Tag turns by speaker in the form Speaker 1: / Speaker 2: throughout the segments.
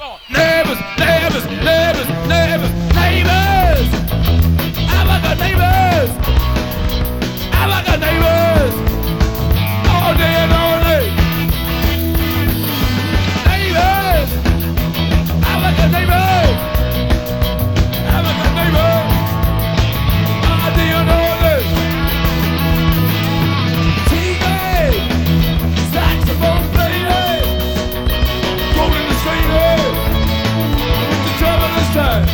Speaker 1: Neighbors, neighbors, neighbors, neighbors, neighbors. I got neighbors. I got neighbors. All day and all night. Neighbors. I got neighbors. I got neighbors. All day and all night. TV, saxophone player, rolling the strainer. Time.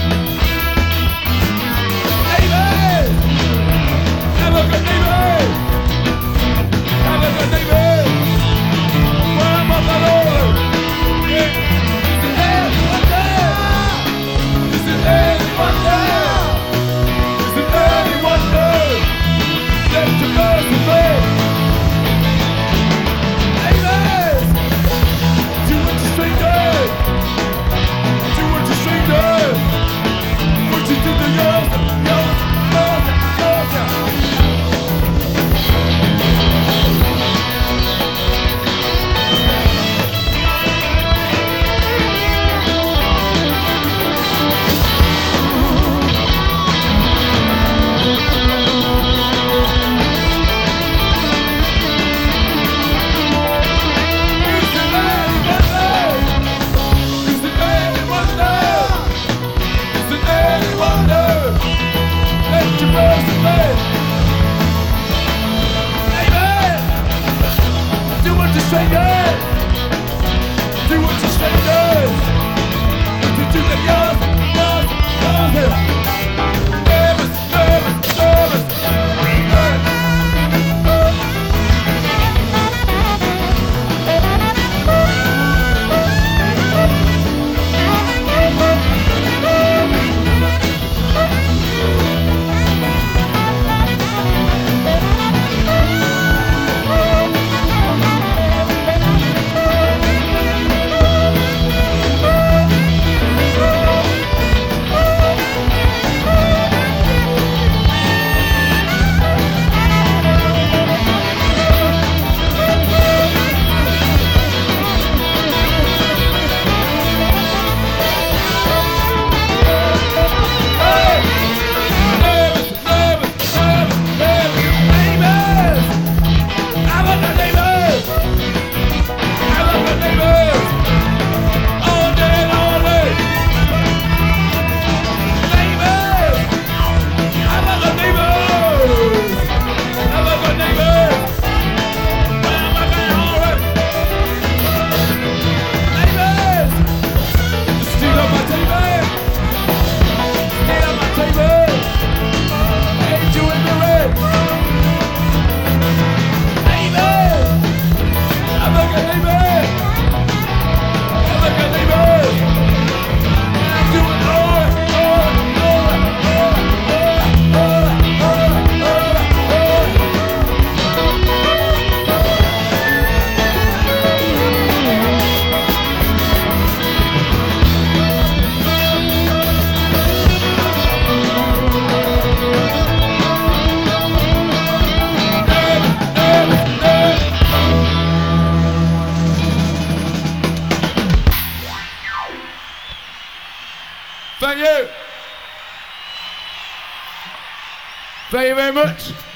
Speaker 1: Neighbors! Have a good neighbor! Have a good neighbor! Well, I'm on the Lord! Yeah. Is it anyone there? Is it anyone there? Is it anyone there? Let your mercy flow! Neighbors! Do what you strangers! Do what you strangers! What you do to yours, yours, yours, yours. Strangers, do what you strangers, what you do to yours, yours, yours. Nervous, nervous, nervous. Thank you. Thank you very much.